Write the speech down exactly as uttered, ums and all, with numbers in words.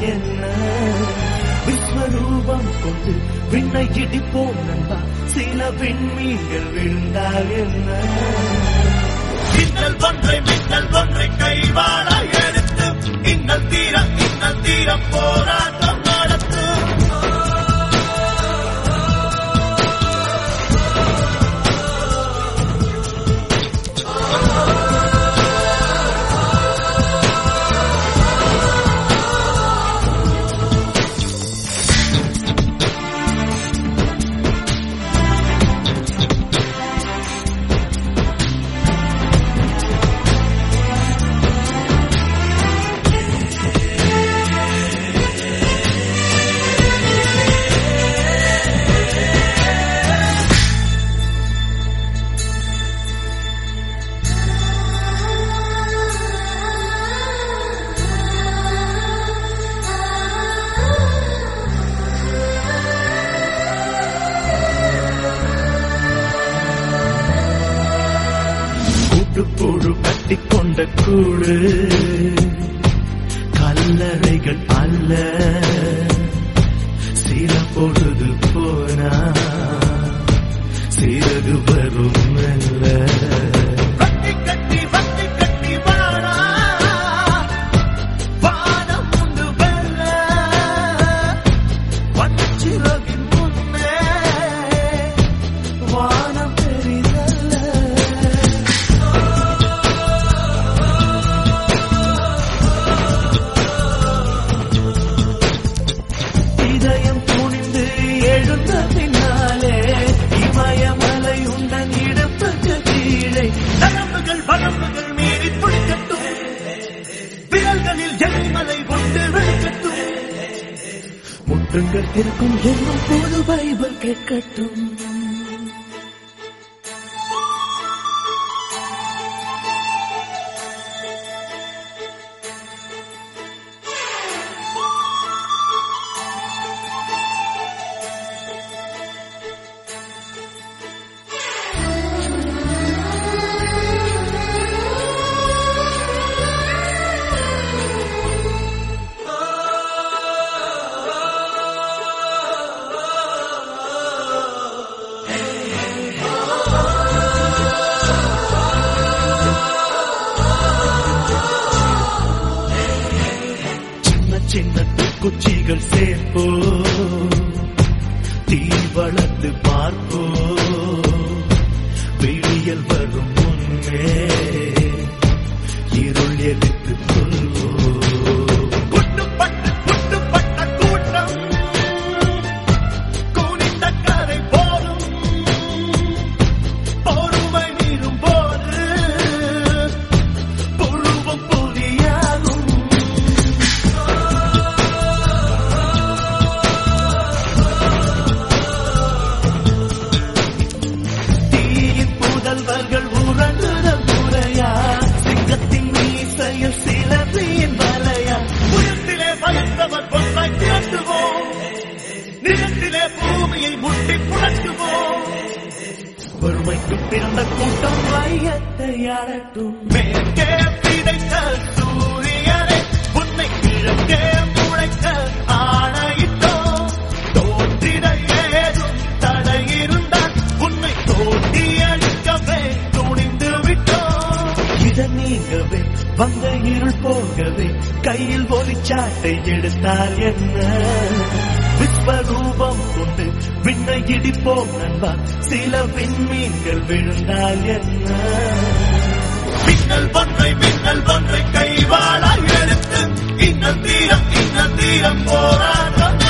என்ன விஸ்வரூபம் கொண்டு விண்ணை இடிப்போம் நண்பா சில விண்மீன்கள் விழுந்தால் என்ன மின்னல் ஒன்றை மின்னல் ஒன்றை கைவாள எடுத்து இன்னல் தீர இன்னல் தீர போராட்டம் நடத்து புழு கட்டிக்கொண்ட கூடு கல்லறைகள் அல்ல சில பொழுது போனா சிறகு வரும் அல்ல முட்டுங்கள் இருக்கும் என்னும் போது பைபிள் கேட்கட்டும் சின்ன குச்சிகள் சேர்ப்போ தீ வளர்த்து பார்ப்போ விழியல் வரும் முன்னே இருள் எதிர்த்து கொள்வோ குட்டுப்பட்டு குட்டுப்பட்ட கூட்டம் கூனிந்த கரை போலும் பொறுமை நீரும் போது புழுவும் புலியாகும் புதல்வர்கள் உறங்குதல் முறையா சிங்கத்தின் மீசையில் சிலந்தியின் வலையா புயத்திலே பயந்தவர் பொன்றாய் திரட்டுவோம் நிலத்திலே பூமியை முட்டி புரட்டுவோம் பொறுமைக்கு பிறந்த கூட்டம் மையத்தை அழட்டும் மேற்கே பிடைத்த சூரியனை உன்னை கிழக்கே முளைக்க ஆணையிட்டோம் தோற்றிட ஏதும் தடை இருந்தால் உன்னை தோட்டி நீங்கவே வந்த இருள் போகவே கையில் ஒளிச்சாட்டை எடுத்தால் என்ன விஸ்வரூபம் கொண்டு விண்ணை இடிப்போம் நண்பா சில விண்மீன்கள் விழுந்தால் என்ன மின்னல் ஒன்றை மின்னல் ஒன்றை கைவாள எடுத்து இன்னல் தீரம் இன்னல் தீரம் போராட்டம்